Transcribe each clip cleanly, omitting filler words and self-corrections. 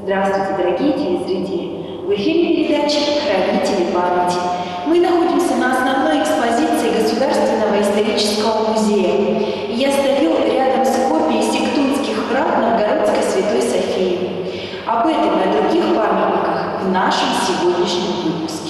Здравствуйте, дорогие телезрители! В эфире передача «Хранители памяти». Мы находимся на основной экспозиции Государственного исторического музея. И я стою рядом с копией сектунских врат Новгородской Святой Софии. Об этом и о других памятниках в нашем сегодняшнем выпуске.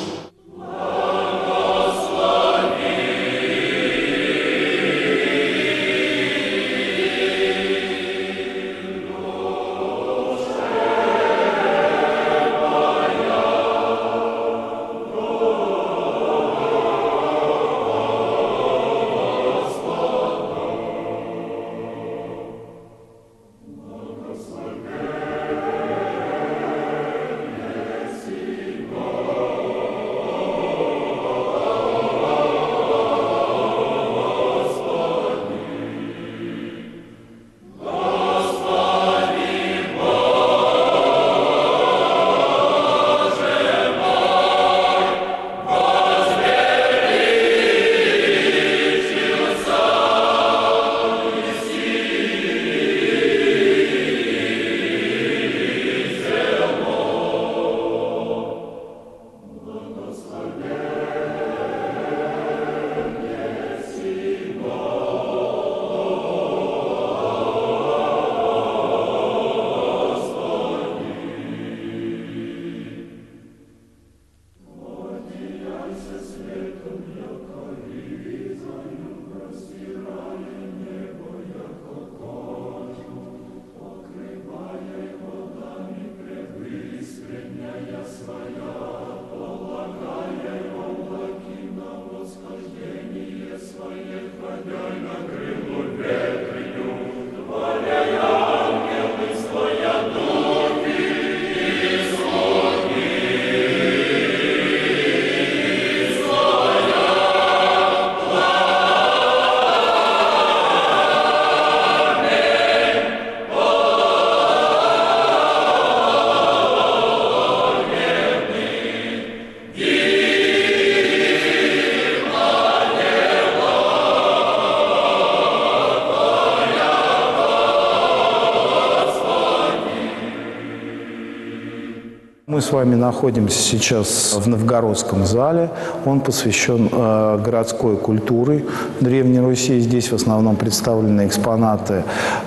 Мы с вами находимся сейчас в Новгородском зале. Он посвящен городской культуре Древней Руси. Здесь в основном представлены экспонаты,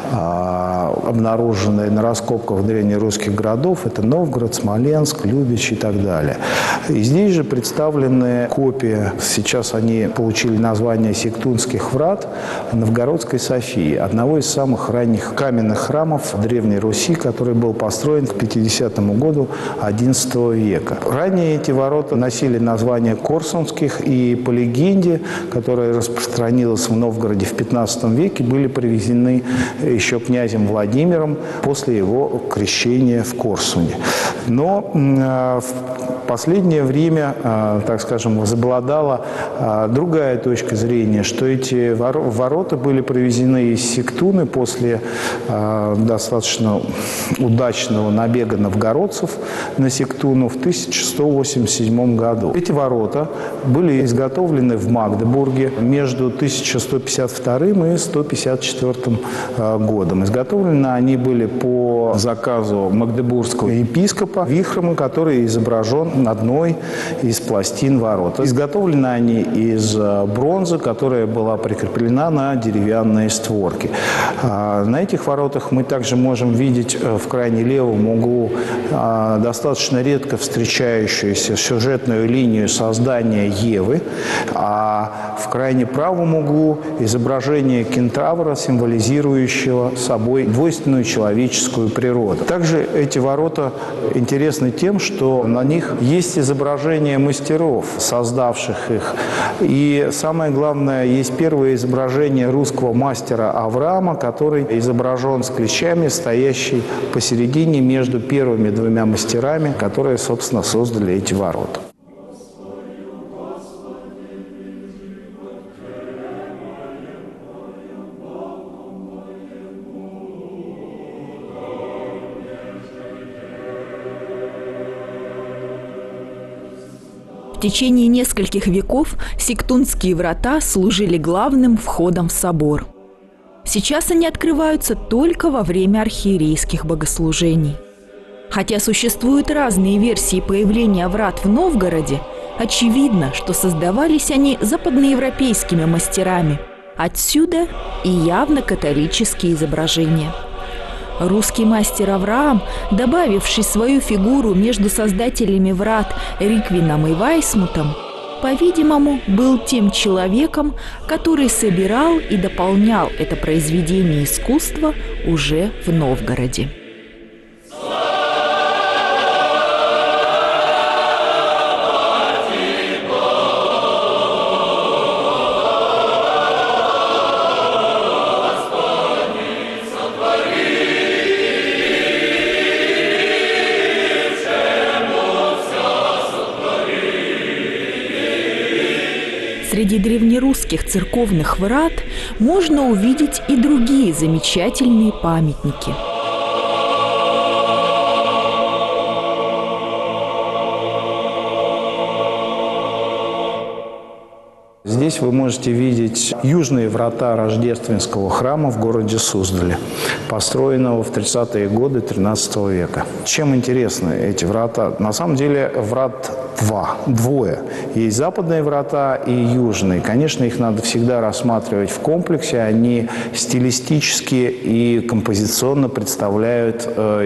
обнаруженные на раскопках древнерусских городов. Это Новгород, Смоленск, Любич и так далее. И здесь же представлены копии. Сейчас они получили название Сектунских врат Новгородской Софии, одного из самых ранних каменных храмов Древней Руси, который был построен к 50-му году XI века. Ранее эти ворота носили название Корсунских, и по легенде, которая распространилась в Новгороде в XV веке, были привезены еще князем Владимиром после его крещения в Корсуне. Но в последнее время, так скажем, возобладала другая точка зрения, что эти ворота были привезены из Сектуны после достаточно удачного набега новгородцев на Сектуну в 1187 году. Эти ворота были изготовлены в Магдебурге между 1152 и 154 годом. Изготовлены они были по заказу магдебургского епископа Вихрама, который изображен на одной из пластин ворот. Изготовлены они из бронзы, которая была прикреплена на деревянные створки. На этих воротах мы также можем видеть в крайне левом углу достаточно редко встречающуюся сюжетную линию создания Евы, а в крайне правом углу изображение кентавра, символизирующего собой двойственную человеческую природу. Также эти ворота интересны тем, что на них есть изображение мастеров, создавших их. И самое главное, есть первое изображение русского мастера Авраама, который изображен с клещами, стоящий посередине между первыми двумя мастерами, которые, собственно, создали эти ворота. В течение нескольких веков Сектунские врата служили главным входом в собор. Сейчас они открываются только во время архиерейских богослужений. Хотя существуют разные версии появления врат в Новгороде, очевидно, что создавались они западноевропейскими мастерами. Отсюда и явно католические изображения. Русский мастер Авраам, добавивший свою фигуру между создателями врат Риквином и Вайсмутом, по-видимому, был тем человеком, который собирал и дополнял это произведение искусства уже в Новгороде. Среди древнерусских церковных врат можно увидеть и другие замечательные памятники. Здесь вы можете видеть южные врата Рождественского храма в городе Суздале, построенного в 30-е годы XIII века. Чем интересны эти врата? На самом деле врат двое. Есть западные врата и южные. Конечно, их надо всегда рассматривать в комплексе. Они стилистически и композиционно представляют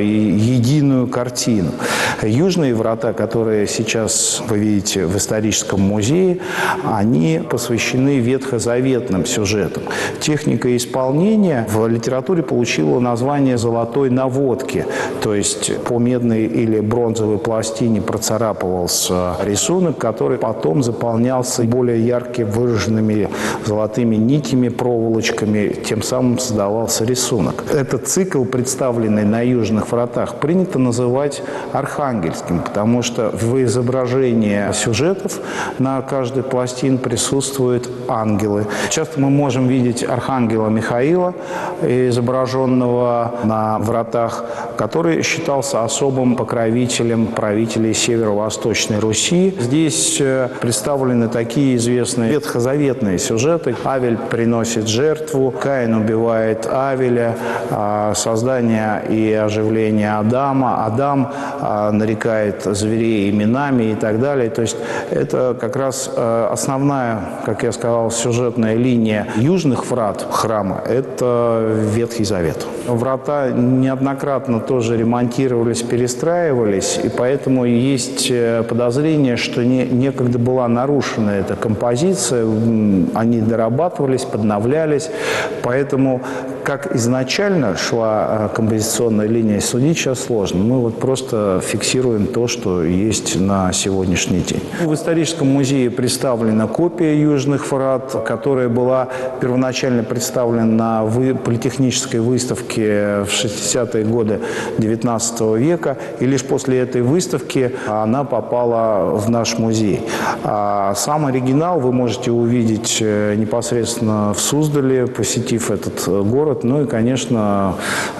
единую картину. Южные врата, которые сейчас вы видите в историческом музее, они посвящены ветхозаветным сюжетам. Техника исполнения в литературе получила название «золотой наводки», то есть по медной или бронзовой пластине процарапывался рисунок, который потом заполнялся более ярко выраженными золотыми нитями, проволочками, тем самым создавался рисунок. Этот цикл, представленный на южных вратах, принято называть архангельским, потому что в изображении сюжетов на каждой пластине присутствуют ангелы. Часто мы можем видеть архангела Михаила, изображенного на вратах, который считался особым покровителем правителей северо-восточной Руси. Здесь представлены такие известные ветхозаветные сюжеты. Авель приносит жертву, Каин убивает Авеля, создание и оживление Адама, Адам нарекает зверей именами и так далее. То есть это как раз основная, как я сказал, сюжетная линия южных врат храма – это Ветхий Завет. Врата неоднократно тоже ремонтировались, перестраивались, и поэтому есть подозрение, что некогда была нарушена эта композиция, они дорабатывались, подновлялись, поэтому как изначально шла композиционная линия, судить сейчас сложно. Мы вот просто фиксируем то, что есть на сегодняшний день. В историческом музее представлена копия южных врат, которая была первоначально представлена на политехнической выставке в 60-е годы XIX века, и лишь после этой выставки она попала в наш музей. А сам оригинал вы можете увидеть непосредственно в Суздале, посетив этот город, ну и, конечно,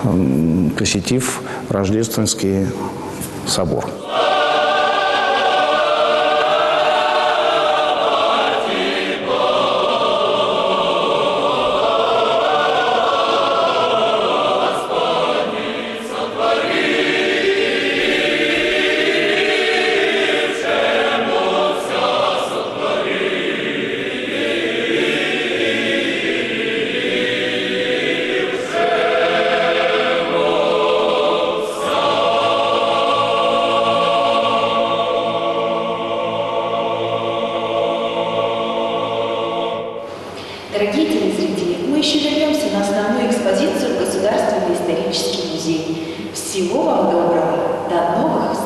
посетив Рождественский собор. Дорогие телезрители, мы еще вернемся на основную экспозицию в Государственный исторический музей. Всего вам доброго. До новых встреч!